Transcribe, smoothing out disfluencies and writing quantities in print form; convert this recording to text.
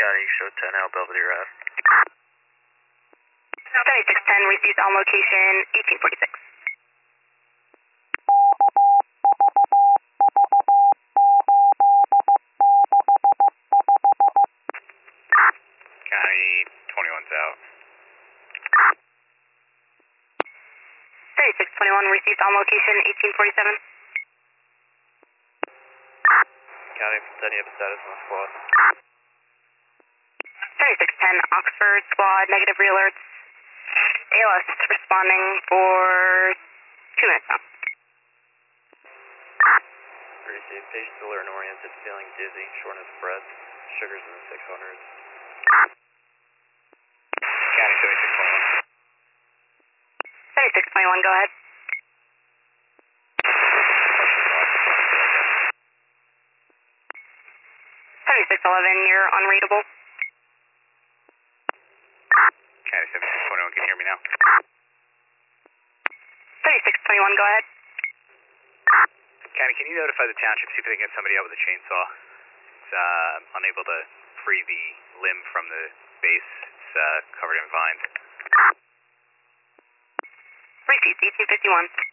County, show 10 out Belvedere Ave. 7610 received on location 1846. County, 21's out. 7621 received on location 1847. County, Centennial, have a status on the squad. 7610 Oxford squad, negative re-alerts. ALS responding for 2 minutes now. Received patients alert and oriented, feeling dizzy, shortness of breath, sugars in the 600s. County, 7621. 7621, go ahead. 7611, you're unreadable. County, 7621, can you hear me now? 7621, go ahead. County, can you notify the township, see if they can get somebody out with a chainsaw? It's unable to free the limb from the base. It's covered in vines. Repeat, 1851.